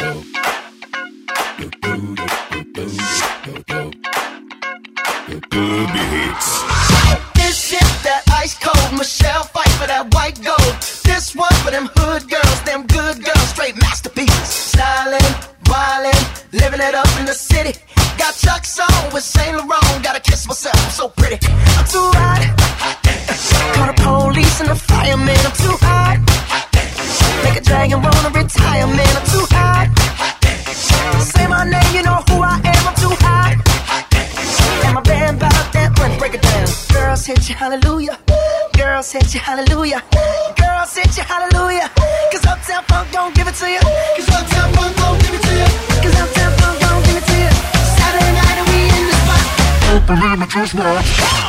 Club Hits. This shit that ice cold, Michelle fight for that white gold. This one for them hood girls, them good girls, straight masterpieces. Stylin', wildin', living it up in the city. Got Chuck's on with Saint Laurent, gotta kiss myself, I'm so pretty. I'm too hot. Call the police and the fireman, I'm too hot. Make a dragon wanna retire, man, I'm too hot. Say my name, you know who I am, I'm too hot. And my band about that money, break it down. Girls hit you, hallelujah. Girls hit you, hallelujah. Girls hit you, hallelujah. Cause Uptown Funk don't give it to you. Cause Uptown Funk don't give it to you. Cause Uptown Funk don't give it to you. Saturday night and we in the spot. Don't believe me, just watch.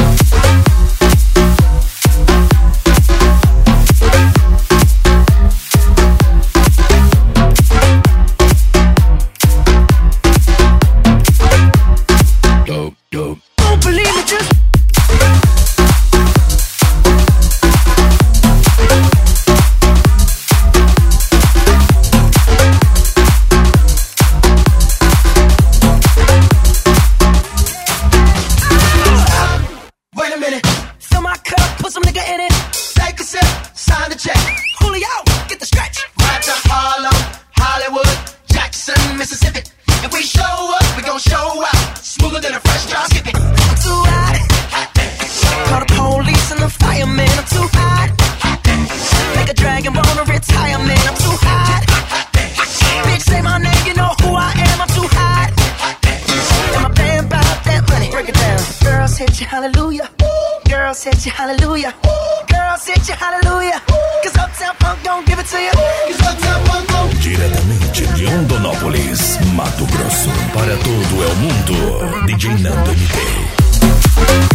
Hallelujah, girls hit you, hallelujah. Girls hit you, hallelujah. Cause Uptown Funk don't give it to you. Cause Uptown Funk don't. Diretamente de Rondonópolis, Mato Grosso, para todo o mundo, DJ Nando MT.